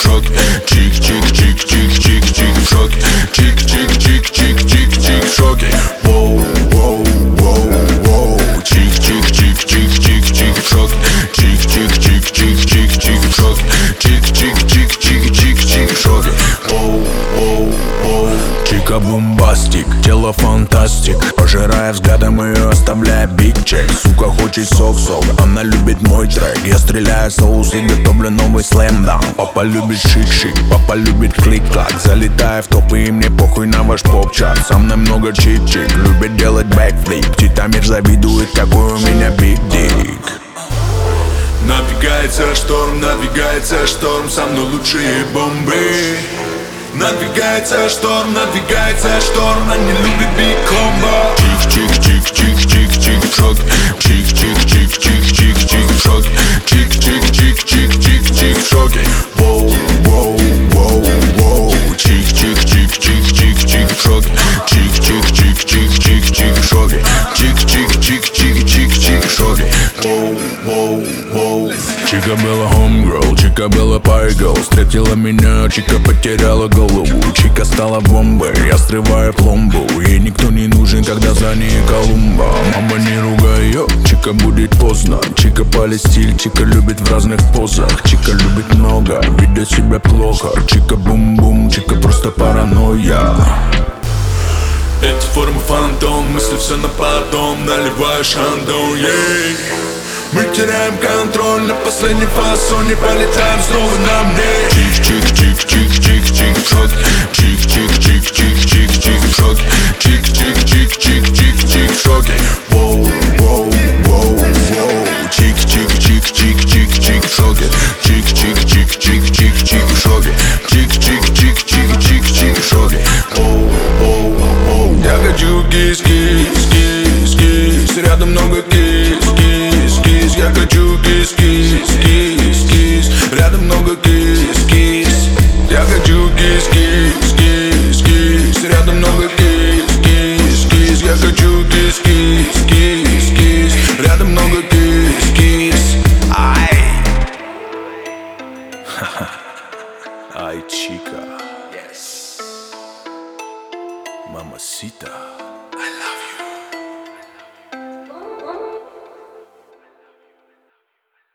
в шоке. Чик-чик-чик-чик-чик-чик в шоке. Чик-чик-чик-чик-чик-чик в шоке. Воу-воу-воу-воу. Чик-чик-чик-чик-чик-чик в шоке. Чик-чик-чик-чик-чик-чик в шоке. Чик-чик-чик-чик-чик в шоке. Воу-воу-воу. Чика бомбастик, тело фантастик. Пожирая взглядом ее, оставляя биг чек. Сука хочет сок-сок, она любит мой трек. Я стреляю соус и готовлю новый слэмдаун. Папа любит шик-шик, папа любит клик-клак. Залетая в топы и мне похуй на ваш поп-чарт. Со мной много чик-чик, любит делать бэкфлип. Титамир завидует, какой у меня биг-дик. Надвигается шторм, со мной лучшие бомбы. Надвигается шторм, они любят биг-комбо. Чик-чик-чик-чик-чик-чик в шоке. Чик-чик-чик-чик-чик-чик в шоке. Чик-чик-чик-чик-чик-чик в шоке. Воу-воу-воу-воу. Чик-чик-чик-чик-чик-чик в шоке. Чик-чик-чик-чик-чик-чик в шоке. Чик-чик-чик-чик-чик в шоке. Воу-воу-воу. Чика была homegirl, чика была пайгл. Встретила меня, чика потеряла голову. Чика стала бомбой, я срываю пломбу. Ей никто не нужен, когда за ней Колумба. Мама, не ругай ее, чика будет поздно. Чика палит стиль, чика любит в разных позах. Чика любит много, ведет себя плохо. Чика бум-бум, чика просто паранойя. Эти формы фантом, мысли все на потом. Наливаю шандон, ей. Мы теряем контроль на последней фасоне. Полетаем снова на мне.